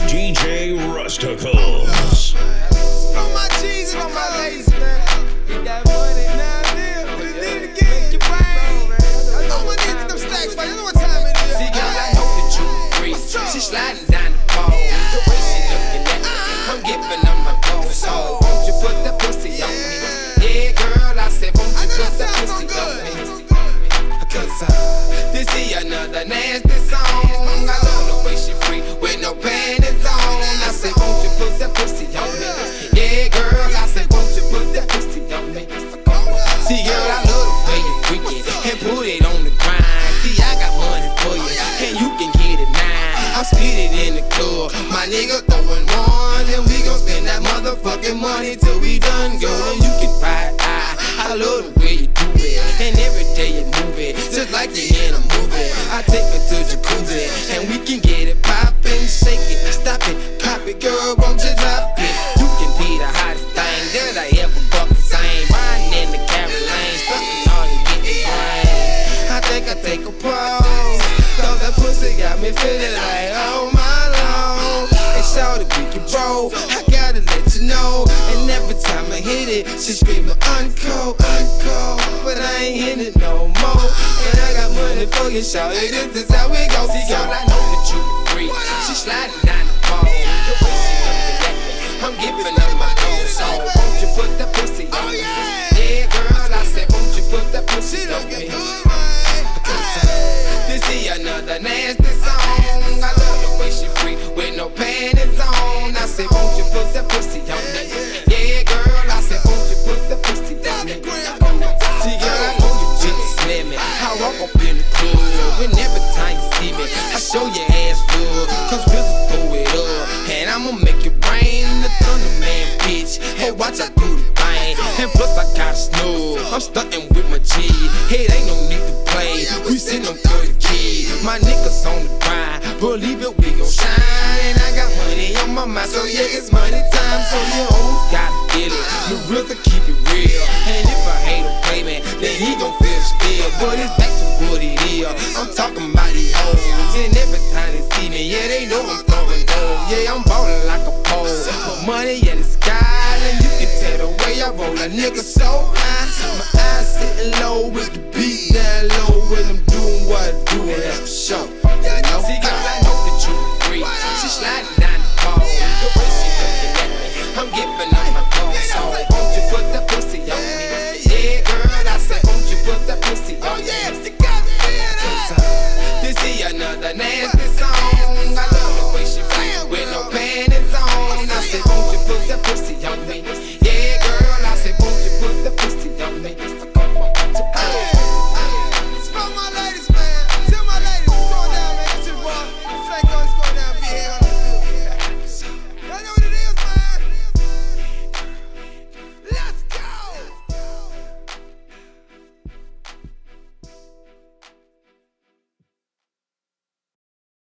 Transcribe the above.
DJ Rusticles. On my G's and on my ladies, man. Get that money now, live. We need to get your brain. I know we need them stacks, but you know what time it is. See, girl, I know that you a freak. She sliding down the pole. The way she looking at me, I'm giving her my gold. So, won't you put that pussy on me? Yeah, girl, I said, won't you put that pussy on me? Cause this is another nasty song. I love the way she free with no panties on. I said, won't you put that pussy on me? Yeah, girl, I said, won't you put that pussy on me? See, girl, I love the way you freak it and put it on the grind. See, I got money for you and you can get it now. I spit it in the club, my nigga throwing one, and we gon' spend that motherfucking money till we done go. And you can ride I love the way you do it, and every day you move it, just like you're in a movie. I take her to jacuzzi, and we can get it poppin', shake it, stop it, pop it, girl, won't you drop it? You can be the hottest thing that I ever fucking seen. Riding in the Carolines, fucking on and getting brain. I think I take a pause, cause that pussy got me feeling like, oh my lord. And shout it, we can roll, I gotta let you know. And every time I hit it, she screaming uncle, uncle, but I ain't hitting it no more. And I got money for you, shout it, this is how we go. See, girl, I know that you a freak. She sliding down the pole, the way she looking at me, I'm giving her my own. So won't you put that pussy on me? Yeah, girl, I said, won't you put that pussy on me? This is another nasty song. I love the way she free with no panties on. I said, won't you put that pussy on me? Yeah, girl, I said, won't you put that pussy on me? See, girl, I know you just slamming. I walk up in the club, and every time you see me, I show your ass love, cause we'll just throw it up, and I'ma make it rain. The Thunder Man, bitch. Hey, watch I do the thing, and plus I got a snub. I'm stuntin' with my G. Hey, ain't no need to play. We send them 30 kids. My niggas on the grind. Believe it, we gon' shine. And I got money on my mind, so yeah, it's money time. So you always gotta feel it. The real to keep it real. And if I hate a play, man, then he gon' feel still. But it's back to what it is. I'm talking about these hoes. And every time they see me, yeah, they know I'm throwing gold. Yeah, I'm ballin' like a pole. Put money in the sky, and you can tell the way I roll. A nigga so high. My eyes sitting low with the beat down low. When I'm doing what I do, and that's for sure.